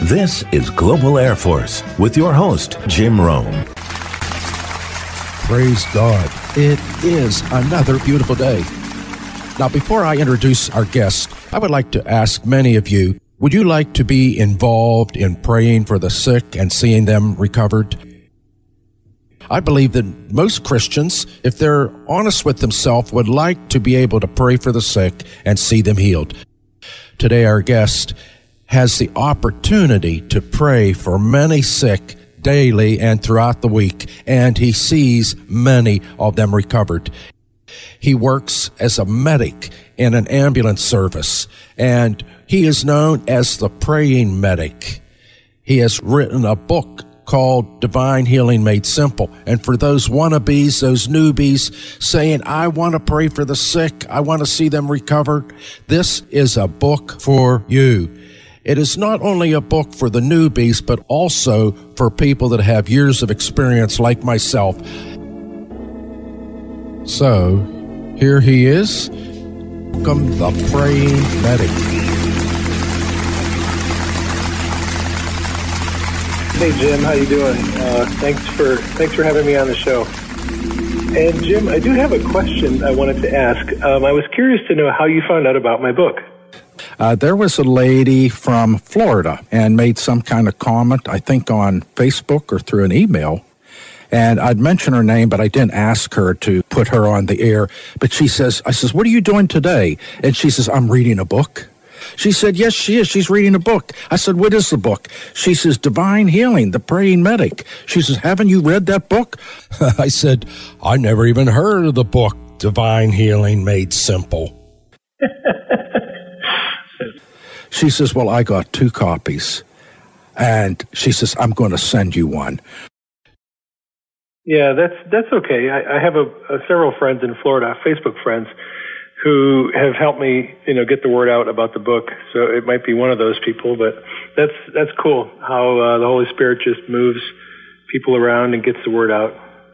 This is Global Air Force with your host, Jim Rome. Praise God. It is another beautiful day. Now, before I introduce our guest, I would like to ask many of you, would you like to be involved in praying for the sick and seeing them recovered? I believe that most Christians, if they're honest with themselves, would like to be able to pray for the sick and see them healed. Today, our guest has the opportunity to pray for many sick daily and throughout the week, and he sees many of them recovered. He works as a medic in an ambulance service, and he is known as the praying medic. He has written a book called Divine Healing Made Simple. And for those wannabes, those newbies saying, I want to pray for the sick, I want to see them recovered, this is a book for you. It is not only a book for the newbies, but also for people that have years of experience like myself. So, here he is. Welcome, the Praying Medic. Hey Jim, how you doing? Thanks for having me on the show. And Jim, I do have a question I wanted to ask. I was curious to know how you found out about my book. There was a lady from Florida and made some kind of comment, I think on Facebook or through an email. And I'd mention her name, but I didn't ask her to put her on the air. But I says, what are you doing today? And she says, I'm reading a book. She said, yes, she is. She's reading a book. I said, what is the book? She says, Divine Healing, the Praying Medic. She says, haven't you read that book? I said, I never even heard of the book, Divine Healing Made Simple. She says, well, I got 2 copies. And she says, I'm going to send you one. Yeah, that's okay. I have several friends in Florida, Facebook friends, who have helped me, get the word out about the book. So it might be one of those people, but that's cool how the Holy Spirit just moves people around and gets the word out.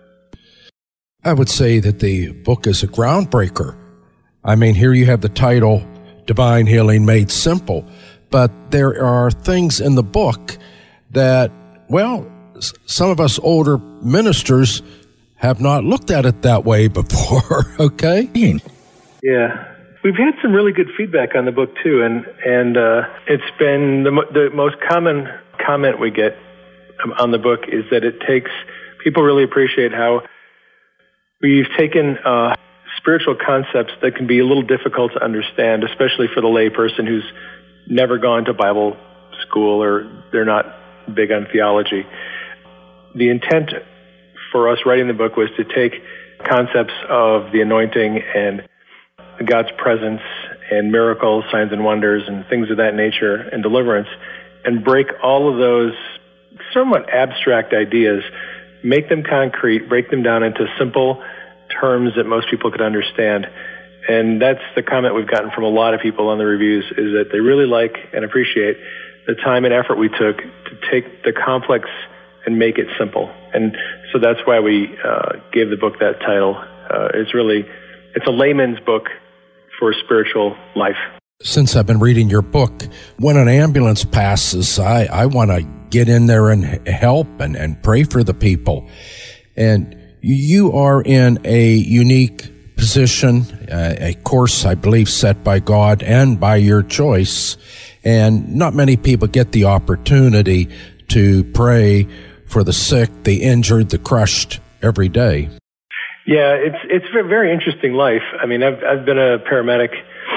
I would say that the book is a groundbreaker. I mean, here you have the title, Divine Healing Made Simple, but there are things in the book that, well, some of us older ministers have not looked at it that way before, okay? Yeah. We've had some really good feedback on the book, too, and it's been the most common comment we get on the book is that people really appreciate how we've taken spiritual concepts that can be a little difficult to understand, especially for the lay person who's never gone to Bible school or they're not big on theology. The intent for us writing the book was to take concepts of the anointing and God's presence and miracles, signs and wonders, and things of that nature and deliverance, and break all of those somewhat abstract ideas, make them concrete, break them down into simple terms that most people could understand. And that's the comment we've gotten from a lot of people on the reviews, is that they really like and appreciate the time and effort we took to take the complex and make it simple. And so that's why we gave the book that title. It's a layman's book for spiritual life. Since I've been reading your book, when an ambulance passes, I want to get in there and help and pray for the people. And you are in a unique position, a course, I believe, set by God and by your choice. And not many people get the opportunity to pray for the sick, the injured, the crushed every day. Yeah, it's a very interesting life. I mean, I've been a paramedic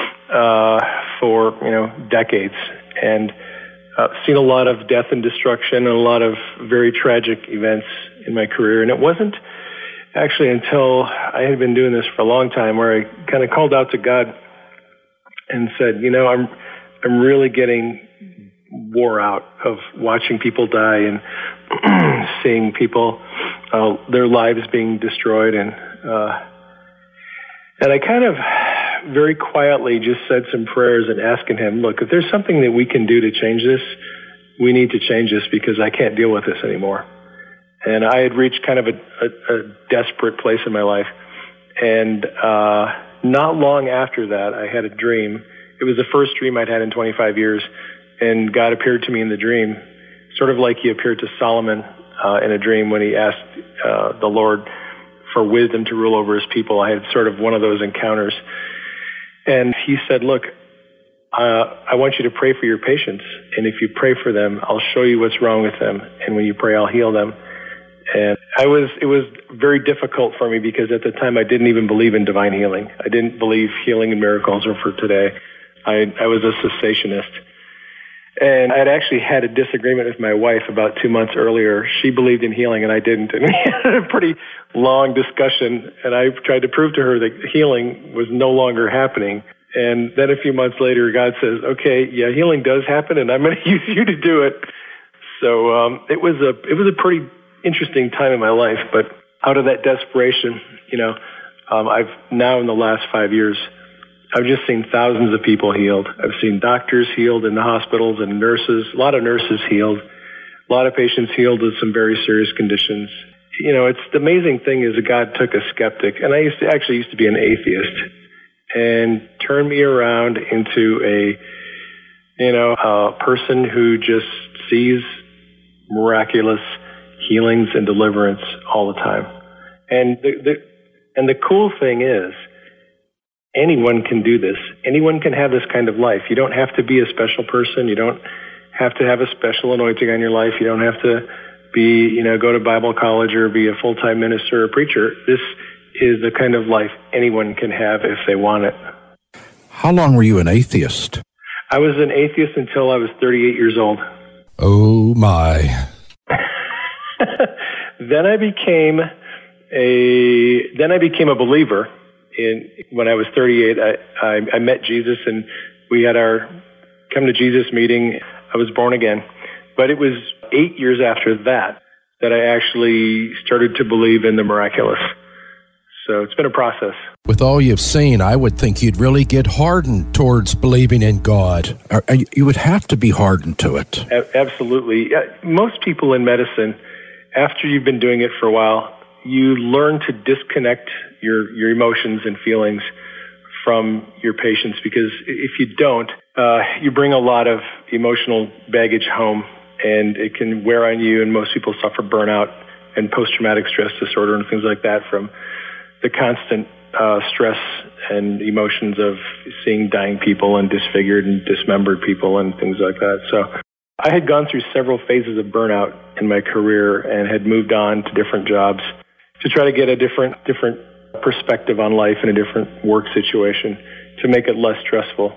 for decades, and seen a lot of death and destruction and a lot of very tragic events in my career. And it wasn't actually until I had been doing this for a long time where I kind of called out to God and said, I'm really getting wore out of watching people die and seeing people, their lives being destroyed. And I kind of very quietly just said some prayers and asking him, look, if there's something that we can do to change this, we need to change this because I can't deal with this anymore. And I had reached kind of a desperate place in my life. And not long after that, I had a dream. It was the first dream I'd had in 25 years. and God appeared to me in the dream, sort of like he appeared to Solomon in a dream when he asked the Lord for wisdom to rule over his people. I had sort of one of those encounters. And he said, look, I want you to pray for your patients. And if you pray for them, I'll show you what's wrong with them. And when you pray, I'll heal them. And it was very difficult for me because at the time I didn't even believe in divine healing. I didn't believe healing and miracles were for today. I was a cessationist. And I had actually had a disagreement with my wife about 2 months earlier. She believed in healing and I didn't. And we had a pretty long discussion. And I tried to prove to her that healing was no longer happening. And then a few months later, God says, okay, yeah, healing does happen and I'm going to use you to do it. So it was a pretty interesting time in my life. But out of that desperation, I've now in the last 5 years, I've just seen thousands of people healed. I've seen doctors healed in the hospitals and nurses, a lot of nurses healed, a lot of patients healed with some very serious conditions. It's the amazing thing is that God took a skeptic, and I used to be an atheist, and turned me around into a person who just sees miraculous healings and deliverance all the time. And the cool thing is, anyone can do this. Anyone can have this kind of life. You don't have to be a special person. You don't have to have a special anointing on your life. You don't have to be, go to Bible college or be a full-time minister or preacher. This is the kind of life anyone can have if they want it. How long were you an atheist? I was an atheist until I was 38 years old. Oh, my. Then I became a believer. When I was 38, I met Jesus, and we had our come to Jesus meeting. I was born again. But it was 8 years after that I actually started to believe in the miraculous. So it's been a process. With all you've seen, I would think you'd really get hardened towards believing in God. You would have to be hardened to it. Absolutely. Most people in medicine, after you've been doing it for a while, you learn to disconnect your emotions and feelings from your patients, because if you don't, you bring a lot of emotional baggage home, and it can wear on you, and most people suffer burnout and post-traumatic stress disorder and things like that from the constant stress and emotions of seeing dying people and disfigured and dismembered people and things like that. So I had gone through several phases of burnout in my career and had moved on to different jobs to try to get a different perspective on life in a different work situation to make it less stressful.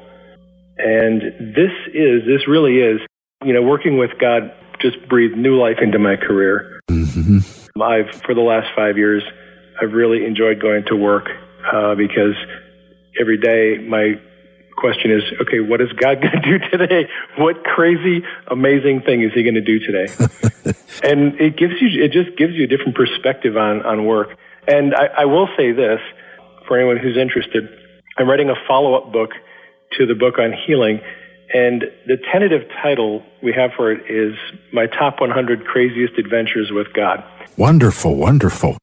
And this really is, working with God just breathed new life into my career. Mm-hmm. For the last 5 years, I've really enjoyed going to work because every day my question is, okay, what is God going to do today? What crazy, amazing thing is he going to do today? And it just gives you a different perspective on work. And I will say this, for anyone who's interested, I'm writing a follow-up book to the book on healing, and the tentative title we have for it is My Top 100 Craziest Adventures with God. Wonderful, wonderful.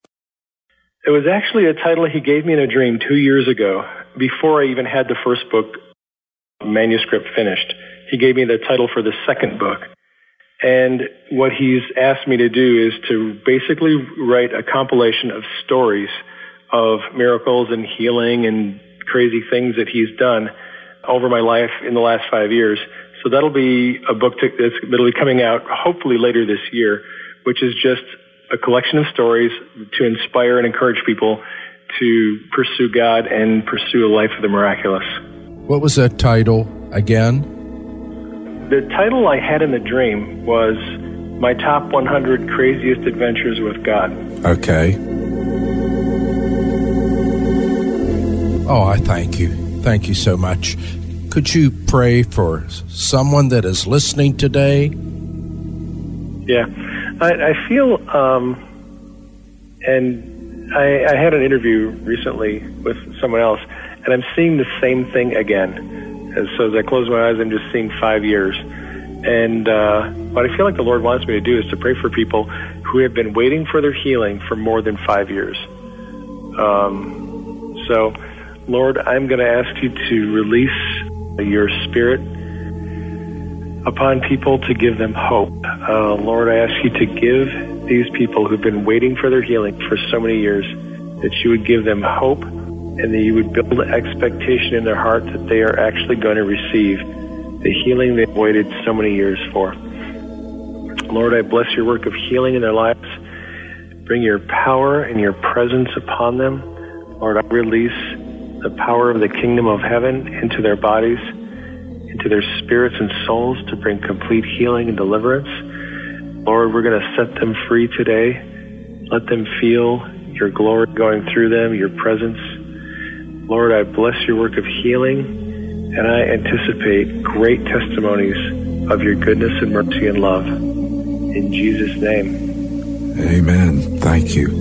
It was actually a title he gave me in a dream 2 years ago, before I even had the first book manuscript finished. He gave me the title for the second book. And what he's asked me to do is to basically write a compilation of stories of miracles and healing and crazy things that he's done over my life in the last 5 years. So that'll be a book that'll be coming out hopefully later this year, which is just a collection of stories to inspire and encourage people to pursue God and pursue a life of the miraculous. What was that title again? The title I had in the dream was My Top 100 Craziest Adventures with God. Okay. Oh, I thank you. Thank you so much. Could you pray for someone that is listening today? Yeah. I feel, and I had an interview recently with someone else, and I'm seeing the same thing again. And so as I close my eyes, I'm just seeing 5 years. And what I feel like the Lord wants me to do is to pray for people who have been waiting for their healing for more than 5 years. So, Lord, I'm going to ask you to release your Spirit upon people to give them hope. Lord, I ask you to give these people who've been waiting for their healing for so many years, that you would give them hope and that you would build an expectation in their heart that they are actually going to receive the healing they've waited so many years for. Lord, I bless your work of healing in their lives. Bring your power and your presence upon them. Lord, I release the power of the kingdom of heaven into their bodies, into their spirits and souls, to bring complete healing and deliverance. Lord, we're going to set them free today. Let them feel your glory going through them, your presence. Lord, I bless your work of healing, and I anticipate great testimonies of your goodness and mercy and love. In Jesus' name. Amen. Thank you.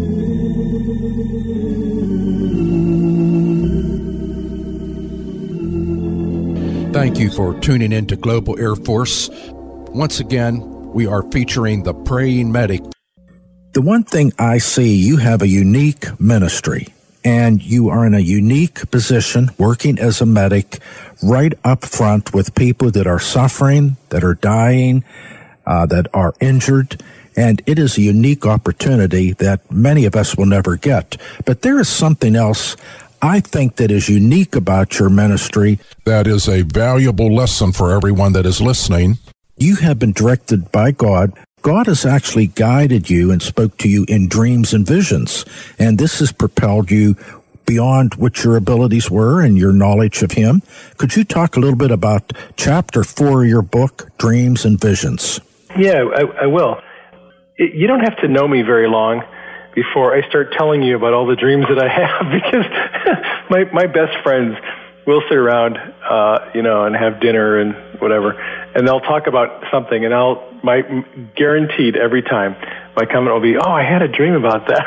Thank you for tuning in to Global Air Force. Once again, we are featuring the Praying Medic. The one thing I see, you have a unique ministry, and you are in a unique position working as a medic right up front with people that are suffering, that are dying, that are injured. And it is a unique opportunity that many of us will never get. But there is something else I think that is unique about your ministry. That is a valuable lesson for everyone that is listening. You have been directed by God. God has actually guided you and spoke to you in dreams and visions. And this has propelled you beyond what your abilities were and your knowledge of Him. Could you talk a little bit about chapter 4 of your book, Dreams and Visions? Yeah, I will. You don't have to know me very long before I start telling you about all the dreams that I have, because my best friends will sit around, and have dinner and whatever, and they'll talk about something, and guaranteed every time, my comment will be, "Oh, I had a dream about that,"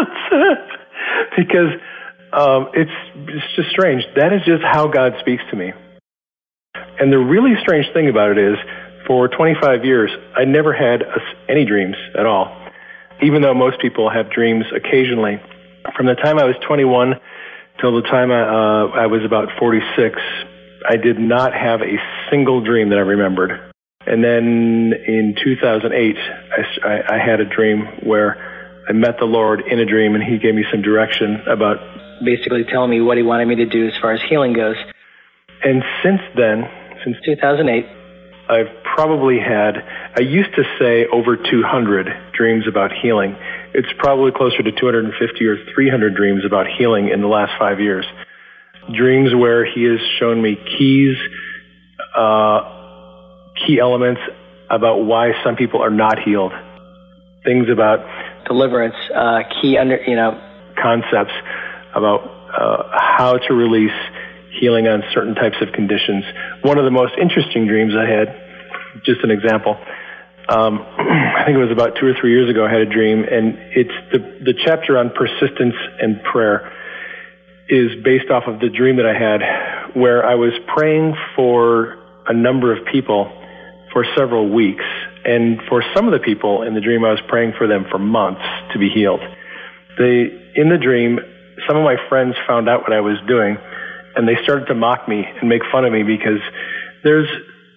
because it's just strange. That is just how God speaks to me. And the really strange thing about it is, for 25 years, I never had any dreams at all, even though most people have dreams occasionally. From the time I was 21 till the time I was about 46, I did not have a single dream that I remembered. And then in 2008, I had a dream where I met the Lord in a dream, and He gave me some direction about basically telling me what He wanted me to do as far as healing goes. And since then, since 2008, I've probably had, I used to say over 200 dreams about healing. It's probably closer to 250 or 300 dreams about healing in the last 5 years. Dreams where He has shown me key elements about why some people are not healed. Things about deliverance, concepts about how to release healing on certain types of conditions. One of the most interesting dreams I had, just an example, I think it was about 2 or 3 years ago, I had a dream, and it's the chapter on persistence and prayer is based off of the dream that I had, where I was praying for a number of people for several weeks. And for some of the people in the dream, I was praying for them for months to be healed. In the dream, some of my friends found out what I was doing, and they started to mock me and make fun of me, because there's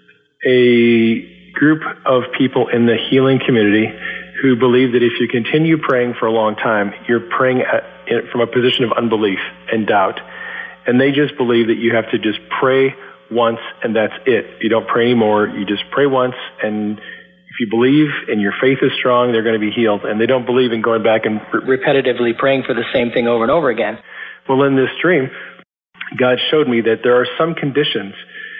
a group of people in the healing community who believe that if you continue praying for a long time, you're praying from a position of unbelief and doubt. And they just believe that you have to just pray once and that's it. You don't pray anymore. You just pray once, and if you believe and your faith is strong, they're going to be healed. And they don't believe in going back and repetitively praying for the same thing over and over again. Well, in this dream, God showed me that there are some conditions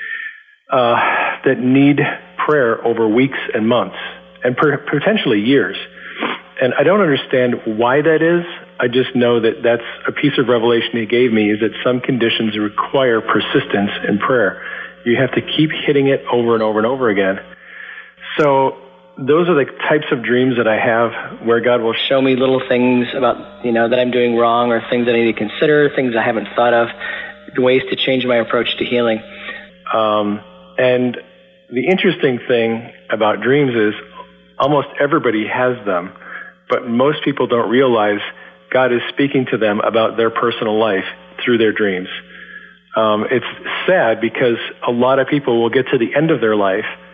that need prayer over weeks and months and potentially years. And I don't understand why that is. I just know that that's a piece of revelation He gave me, is that some conditions require persistence in prayer. You have to keep hitting it over and over and over again. So those are the types of dreams that I have, where God will show me little things about, that I'm doing wrong, or things I need to consider, things I haven't thought of, ways to change my approach to healing. And the interesting thing about dreams is almost everybody has them, but most people don't realize God is speaking to them about their personal life through their dreams. It's sad because a lot of people will get to the end of their life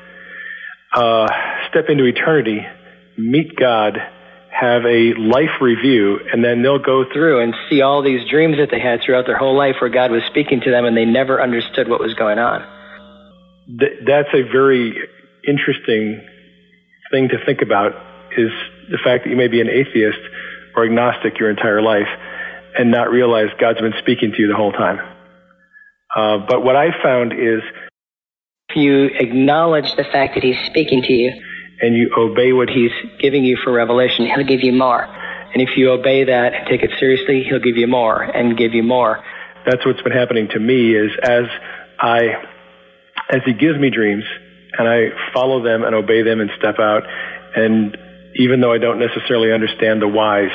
step into eternity, meet God, have a life review, and then they'll go through and see all these dreams that they had throughout their whole life where God was speaking to them and they never understood what was going on. That's a very interesting thing to think about, is the fact that you may be an atheist or agnostic your entire life and not realize God's been speaking to you the whole time. But what I found is, if you acknowledge the fact that he's speaking to you and you obey what he's giving you for revelation, he'll give you more. And if you obey that and take it seriously, he'll give you more and give you more. That's what's been happening to me, is as he gives me dreams and I follow them and obey them and step out, and even though I don't necessarily understand the whys,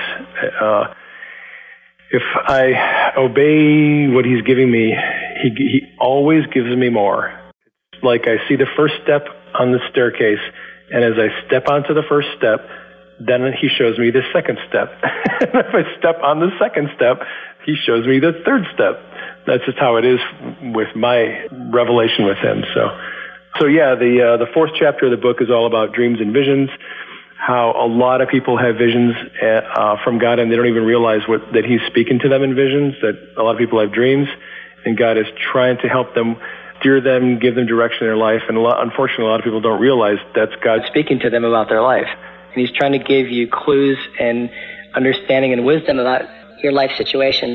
if I obey what he's giving me, he always gives me more. It's like I see the first step on the staircase, and as I step onto the first step, then he shows me the second step. And if I step on the second step, he shows me the third step. That's just how it is with my revelation with him. So yeah, the fourth chapter of the book is all about dreams and visions, how a lot of people have visions from God and they don't even realize that he's speaking to them in visions, that a lot of people have dreams, and God is trying to help them, steer them, give them direction in their life. And unfortunately, a lot of people don't realize that's God speaking to them about their life. And he's trying to give you clues and understanding and wisdom about your life situations.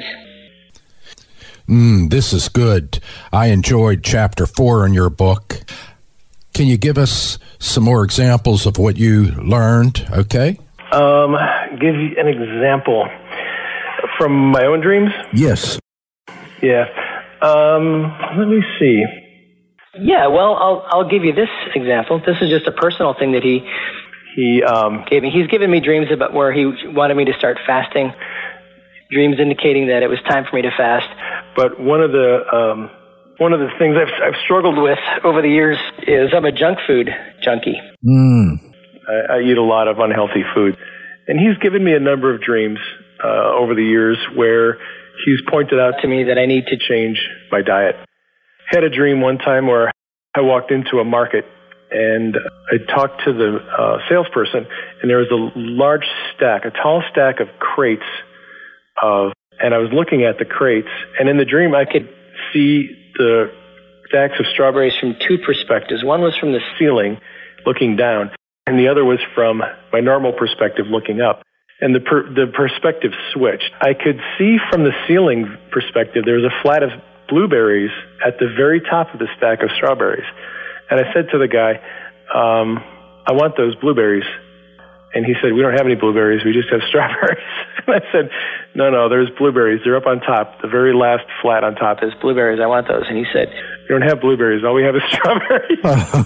This is good. I enjoyed chapter 4 in your book. Can you give us some more examples of what you learned? Okay. Give you an example from my own dreams? Yes. Yeah. Let me see. Yeah, well, I'll give you this example. This is just a personal thing that he gave me. He's given me dreams about where he wanted me to start fasting, dreams indicating that it was time for me to fast. But one of the things I've struggled with over the years is I'm a junk food junkie. I eat a lot of unhealthy food. And he's given me a number of dreams over the years where he's pointed out to me that I need to change my diet. I had a dream one time where I walked into a market and I talked to the salesperson, and there was a tall stack of crates and I was looking at the crates, and in the dream I could see the stacks of strawberries from two perspectives. One was from the ceiling looking down, and the other was from my normal perspective looking up. And the perspective switched. I could see from the ceiling perspective there was a flat of blueberries at the very top of the stack of strawberries. And I said to the guy, I want those blueberries. And he said, we don't have any blueberries, we just have strawberries. And I said, no, there's blueberries. They're up on top, the very last flat on top. There's blueberries, I want those. And he said, you don't have blueberries, all we have is strawberries.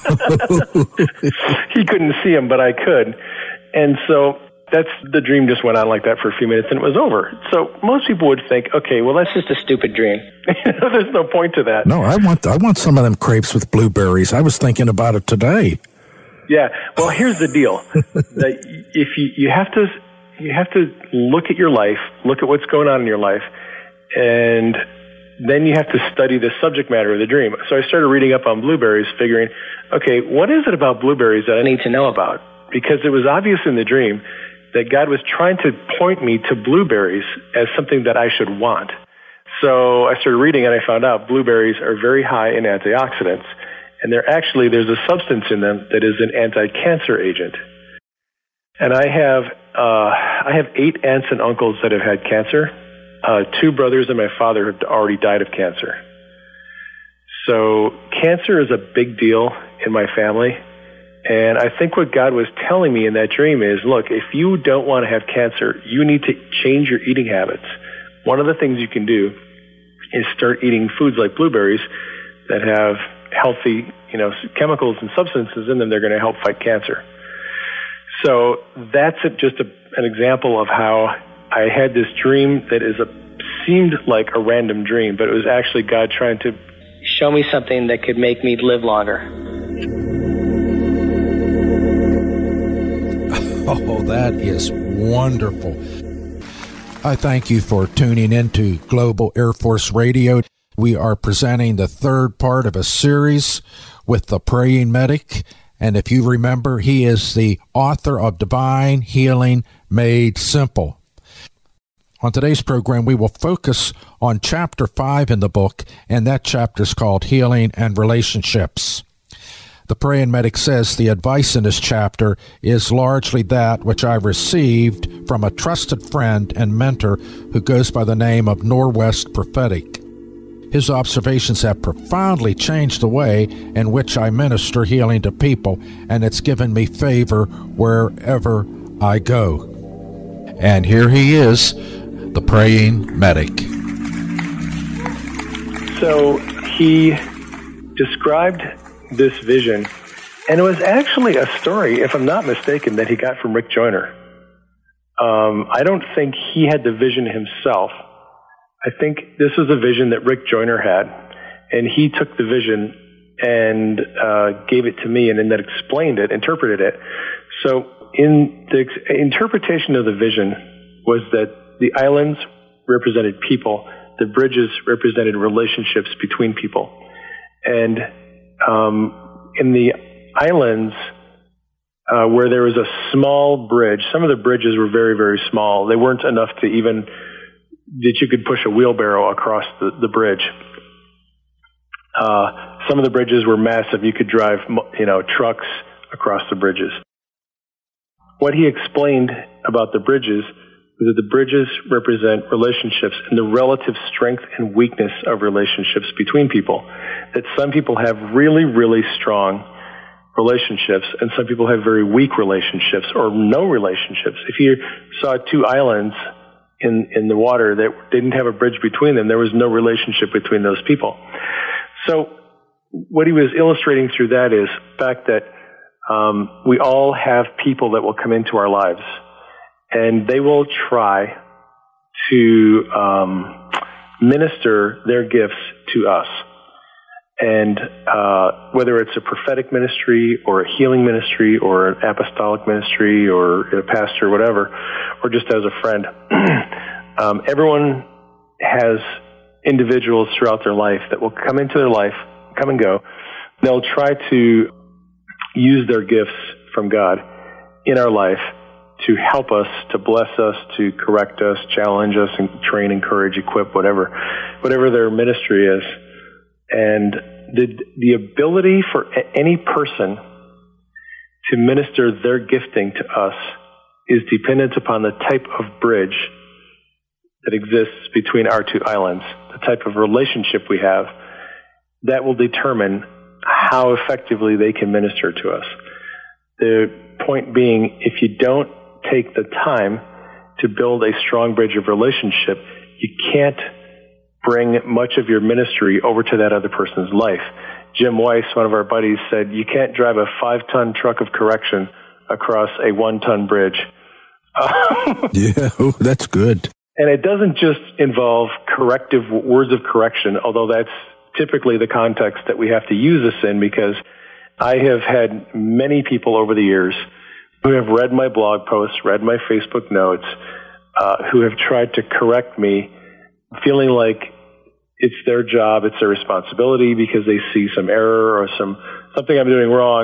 He couldn't see them, but I could. And so the dream just went on like that for a few minutes and it was over. So most people would think, okay, well, that's just a stupid dream. There's no point to that. No, I want some of them crepes with blueberries. I was thinking about it today. Yeah. Well, here's the deal. That if you have to look at your life, look at what's going on in your life, and then you have to study the subject matter of the dream. So I started reading up on blueberries, figuring, okay, what is it about blueberries that I need to know about? Because it was obvious in the dream that God was trying to point me to blueberries as something that I should want. So I started reading and I found out blueberries are very high in antioxidants. And there's a substance in them that is an anti-cancer agent. And I have 8 aunts and uncles that have had cancer. 2 brothers and my father have already died of cancer. So cancer is a big deal in my family. And I think what God was telling me in that dream is, look, if you don't want to have cancer, you need to change your eating habits. One of the things you can do is start eating foods like blueberries that have healthy, chemicals and substances in them. They're going to help fight cancer. So that's just an example of how I had this dream that seemed like a random dream, but it was actually God trying to show me something that could make me live longer. Oh, that is wonderful. I thank you for tuning into Global Air Force Radio. We are presenting the third part of a series with the Praying Medic, And if you remember, he is the author of Divine Healing Made Simple. On today's program, we will focus on Chapter 5 in the book, and that chapter is called Healing and Relationships. The Praying Medic says the advice in this chapter is largely that which I received from a trusted friend and mentor who goes by the name of Norwest Prophetic. His observations have profoundly changed the way in which I minister healing to people, and it's given me favor wherever I go. And here he is, the Praying Medic. So he described this vision, and it was actually a story, if I'm not mistaken, that he got from Rick Joyner. I don't think he had the vision himself. I think this was a vision that Rick Joyner had, and he took the vision and gave it to me, and then explained it, interpreted it. So in the interpretation of the vision was that the islands represented people, the bridges represented relationships between people. And in the islands where there was a small bridge, some of the bridges were very, very small. They weren't enough to even that you could push a wheelbarrow across the bridge. Some of the bridges were massive. You could drive, trucks across the bridges. What he explained about the bridges was that the bridges represent relationships and the relative strength and weakness of relationships between people. That some people have really, really strong relationships, and some people have very weak relationships or no relationships. If you saw two islands in the water that didn't have a bridge between them, there was no relationship between those people. So what he was illustrating through that is the fact that we all have people that will come into our lives, and they will try to minister their gifts to us. And whether it's a prophetic ministry or a healing ministry or an apostolic ministry or a pastor or whatever, or just as a friend, everyone has individuals throughout their life that will come into their life, come and go. They'll try to use their gifts from God in our life to help us, to bless us, to correct us, challenge us, and train, encourage, equip, whatever their ministry is. And the ability for any person to minister their gifting to us is dependent upon the type of bridge that exists between our two islands, the type of relationship we have. That will determine how effectively they can minister to us. The point being, if you don't take the time to build a strong bridge of relationship, you can't bring much of your ministry over to that other person's life. Jim Weiss, one of our buddies, said, you can't drive a 5-ton truck of correction across a 1-ton bridge. Yeah, that's good. And it doesn't just involve corrective words of correction, although that's typically the context that we have to use this in, because I have had many people over the years who have read my blog posts, read my Facebook notes, who have tried to correct me, feeling like it's their job, it's their responsibility because they see some error or something I'm doing wrong.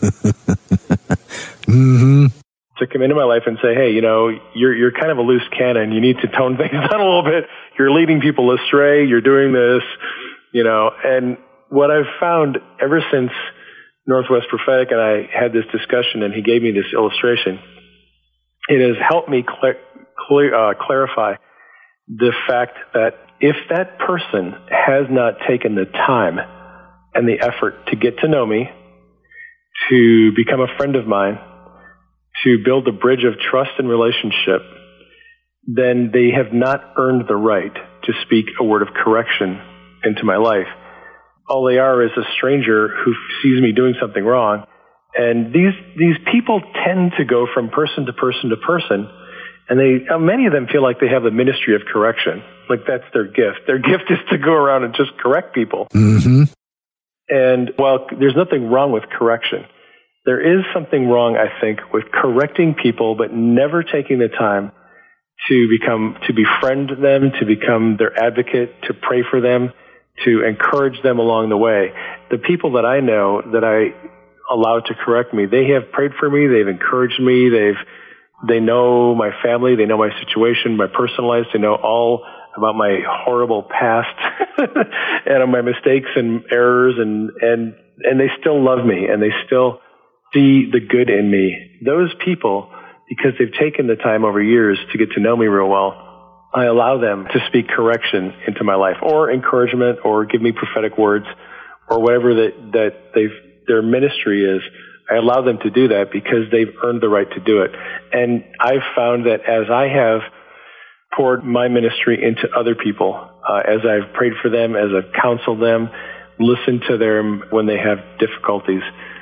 Mm-hmm. To come into my life and say, hey, you're kind of a loose cannon. You need to tone things down a little bit. You're leading people astray. You're doing this, And what I've found ever since Northwest Prophetic and I had this discussion and he gave me this illustration, it has helped me clarify the fact that if that person has not taken the time and the effort to get to know me, to become a friend of mine, to build a bridge of trust and relationship, then they have not earned the right to speak a word of correction into my life. All they are is a stranger who sees me doing something wrong. And these people tend to go from person to person to person, and many of them feel like they have the ministry of correction. Like that's their gift. Their gift is to go around and just correct people. Mm-hmm. And while there's nothing wrong with correction, there is something wrong, I think, with correcting people but never taking the time to befriend them, to become their advocate, to pray for them, to encourage them along the way. The people that I know that I allowed to correct me. They have prayed for me. They've encouraged me. They know my family. They know my situation, my personal life. They know all about my horrible past and my mistakes and errors, and they still love me, and they still see the good in me. Those people, because they've taken the time over years to get to know me real well, I allow them to speak correction into my life, or encouragement, or give me prophetic words, or whatever that their ministry is. I allow them to do that because they've earned the right to do it. And I've found that as I have poured my ministry into other people, as I've prayed for them, as I've counseled them, listened to them when they have difficulties,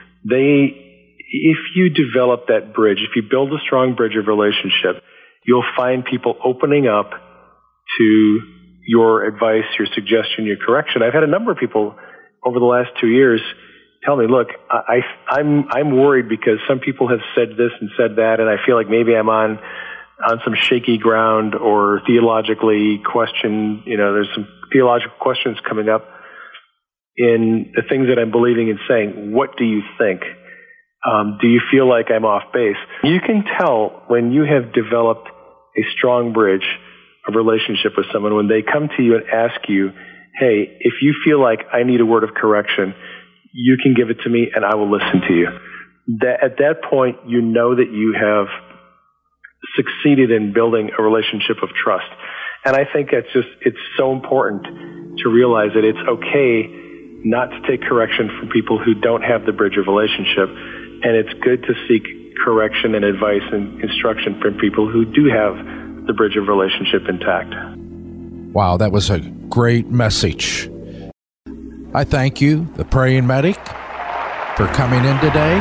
if you develop that bridge, if you build a strong bridge of relationship, you'll find people opening up to your advice, your suggestion, your correction. I've had a number of people over the last 2 years tell me, look, I'm worried because some people have said this and said that, and I feel like maybe I'm on some shaky ground, or theologically there's some theological questions coming up in the things that I'm believing and saying. What do you think? Do you feel like I'm off base? You can tell when you have developed a strong bridge of relationship with someone, when they come to you and ask you, hey, if you feel like I need a word of correction, you can give it to me and I will listen to you. At that point, you know that you have succeeded in building a relationship of trust. And I think it's so important to realize that it's okay not to take correction from people who don't have the bridge of relationship. And it's good to seek correction and advice and instruction from people who do have the bridge of relationship intact. Wow, that was a great message. I thank you, the Praying Medic, for coming in today.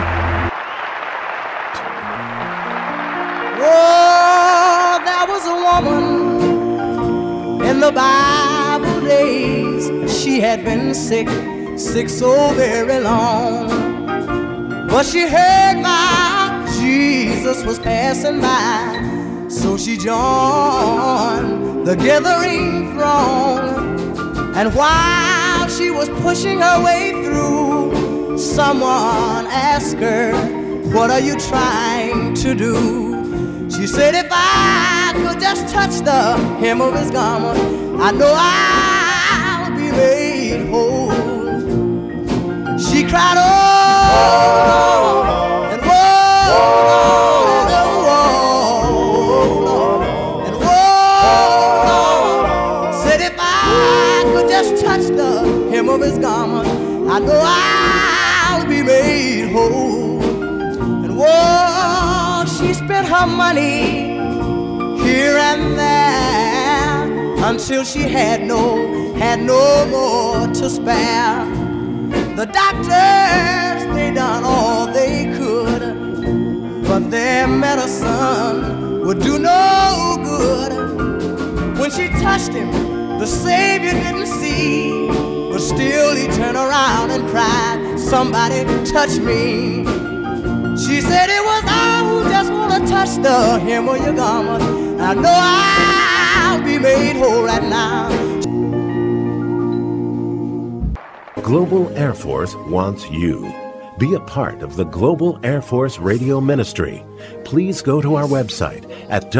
Oh, there was a woman in the Bible days. She had been sick so very long. But she heard my Jesus was passing by, so she joined the gathering throng. And while she was pushing her way through, someone asked her, what are you trying to do? She said, if I could just touch the hem of his garment, I know I'll be made whole. She cried, oh, and whoa, and whoa, said if I could just touch the hem of his garment, I know I'll be made whole. And whoa, she spent her money here and there until she had no more to spare. The doctors, they done all they could, but their medicine would do no good. When she touched him, the Savior didn't see, but still he turned around and cried, somebody touch me. She said, it was I who just want to touch the hem of your garment. I know I'll be made whole right now. Global Air Force wants you. Be a part of the Global Air Force Radio Ministry. Please go to our website at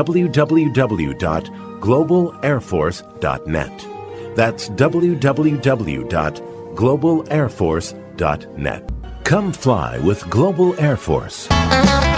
www.globalairforce.net. That's www.globalairforce.net. Come fly with Global Air Force.